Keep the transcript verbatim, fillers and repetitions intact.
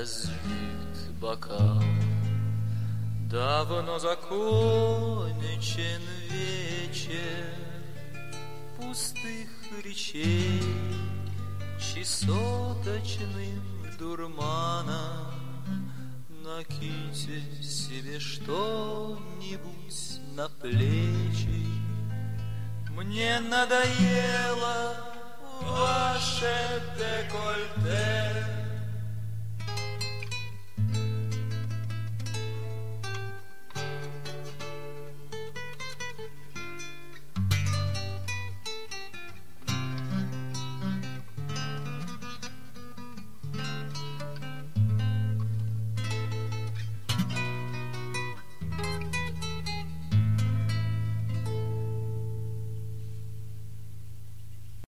разбит бокал. Давно закончен вечер пустых речей, чесоточным дурманом. Накиньте себе что-нибудь на плечи. Мне надоело ваше декольте.